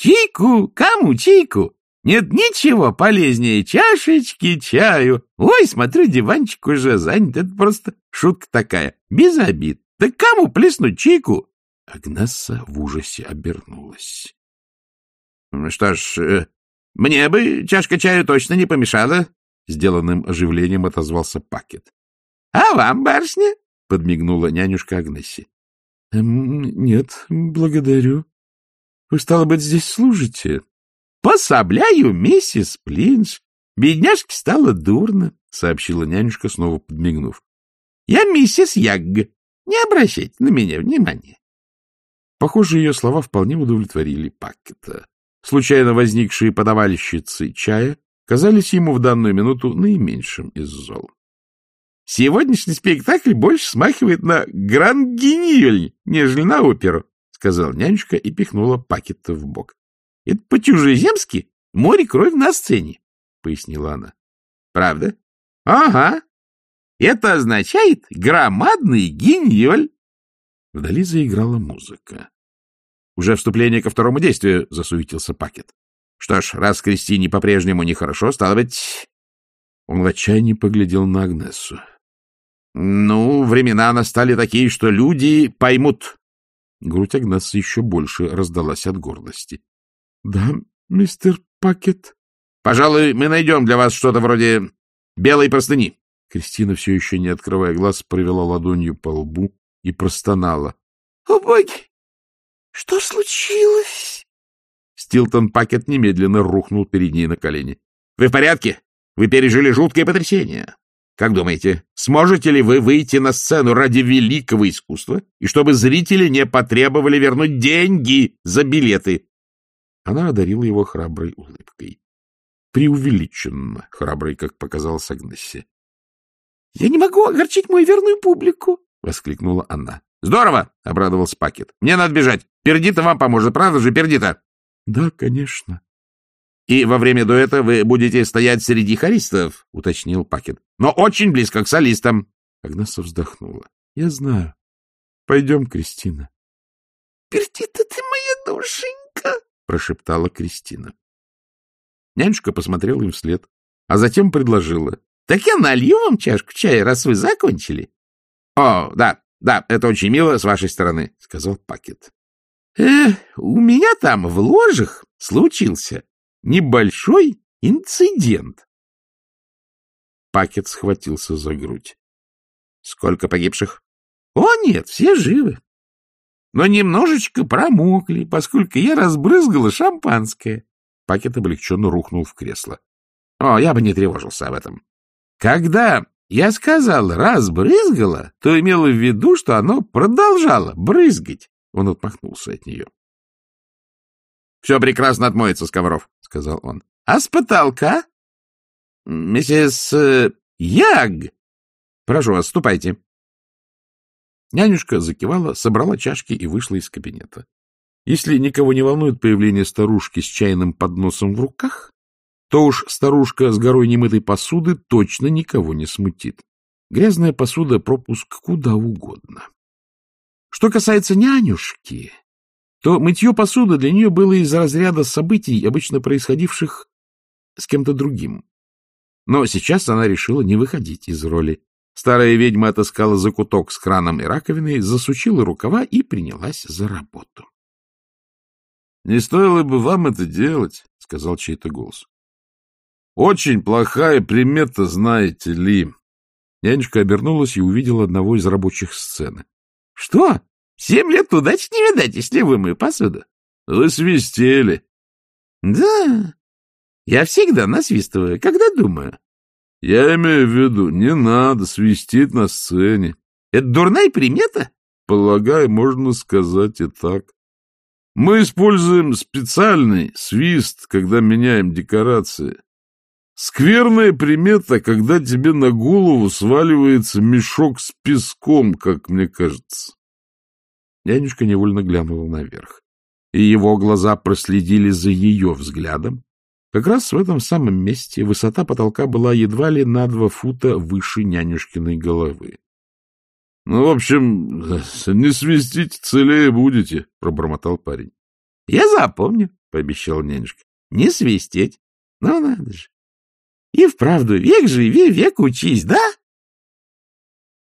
Чайку, кому чайку? Нет ничего полезнее чашечки чаю. Ой, смотрю, диванчик уже занят. Это просто шутка такая, без обид. Так кому плеснуть чайку? Агнесса в ужасе обернулась. — Что ж, мне бы чашка чаю точно не помешала, — сделанным оживлением отозвался Пакет. — А вам, барышня? — подмигнула нянюшка Агнессе. — Нет, благодарю. Вы, стало быть, здесь служите? — Пособляю, миссис Плинш. Бедняжке стало дурно, — сообщила нянюшка, снова подмигнув. — Я миссис Ягг. Не обращайте на меня внимания. Похоже, ее слова вполне удовлетворили Пакета. Случайно возникшие подавальщицы чая казались ему в данную минуту наименьшим из зол. — Сегодняшний спектакль больше смахивает на гранд-гиньоль, нежели на оперу, — сказала нянюшка и пихнула Пакета в бок. — Это по-чужеземски море крови на сцене, — пояснила она. — Правда? — Ага. Это означает громадный гиньоль. Вдали заиграла музыка. Уже вступление ко второму действию, — засуетился Пакет. Что ж, раз Кристине по-прежнему нехорошо, стало быть... Он в отчаянии поглядел на Агнессу. — Ну, времена настали такие, что люди поймут. Грудь Агнессы еще больше раздалась от гордости. — Да, мистер Пакет. — Пожалуй, мы найдем для вас что-то вроде белой простыни. Кристина, все еще не открывая глаз, провела ладонью по лбу и простонала. — О, боги! Что случилось? Стилтон Пакет немедленно рухнул перед ней на колени. — Вы в порядке? Вы пережили жуткое потрясение. Как думаете, сможете ли вы выйти на сцену ради великого искусства, и чтобы зрители не потребовали вернуть деньги за билеты? Она одарила его храброй улыбкой. Преувеличенно храброй, как показалось Агнессе. — Я не могу огорчить мою верную публику! — воскликнула она. — Здорово! — обрадовался Пакет. — Мне надо бежать. Пердита вам поможет, правда же, Пердита? — Да, конечно. — И во время дуэта вы будете стоять среди хористов, — уточнил Пакет. — Но очень близко к солистам. Агнесса вздохнула. — Я знаю. Пойдем, Кристина. — Пердита, ты моя душенька! — прошептала Кристина. Нянюшка посмотрела им вслед, а затем предложила. — Так я налью вам чашку чая, раз вы закончили. — О, да, это очень мило с вашей стороны, — сказал Пакет. — У меня там в ложах случился небольшой инцидент. Пакет схватился за грудь. — Сколько погибших? — О, нет, все живы. Но немножечко промокли, поскольку я разбрызгала шампанское. Пакет облегченно рухнул в кресло. — О, я бы не тревожился об этом. Когда я сказал «разбрызгала», то имела в виду, что оно продолжало брызгать. Он отмахнулся от нее. — Все прекрасно отмоется с ковров, — сказал он. — А с потолка? — Миссис Ягг, прошу вас, ступайте. Нянюшка закивала, собрала чашки и вышла из кабинета. Если никого не волнует появление старушки с чайным подносом в руках, то уж старушка с горой немытой посуды точно никого не смутит. Грязная посуда — пропуск куда угодно. Что касается нянюшки, то мытье посуды для нее было из разряда событий, обычно происходивших с кем-то другим. Но сейчас она решила не выходить из роли. Старая ведьма отыскала закуток с краном и раковиной, засучила рукава и принялась за работу. — Не стоило бы вам это делать, — сказал чей-то голос. — Очень плохая примета, знаете ли. Нянюшка обернулась и увидела одного из рабочих сцены. — Что? 7 лет удачи не видать, если вымою посуду. — Вы свистели. — Да, я всегда насвистываю, когда думаю. — Я имею в виду, не надо свистеть на сцене. — Это дурная примета? — Полагаю, можно сказать и так. Мы используем специальный свист, когда меняем декорации. Скверная примета, когда тебе на голову сваливается мешок с песком, как мне кажется. Нянюшка невольно глянула наверх, и его глаза проследили за ее взглядом. Как раз в этом самом месте высота потолка была едва ли на 2 фута выше нянюшкиной головы. — Ну, в общем, не свистите, целее будете, — пробормотал парень. — Я запомню, — пообещал нянюшка. — Не свистеть. Ну, надо же. И вправду, век живи, век учись, да?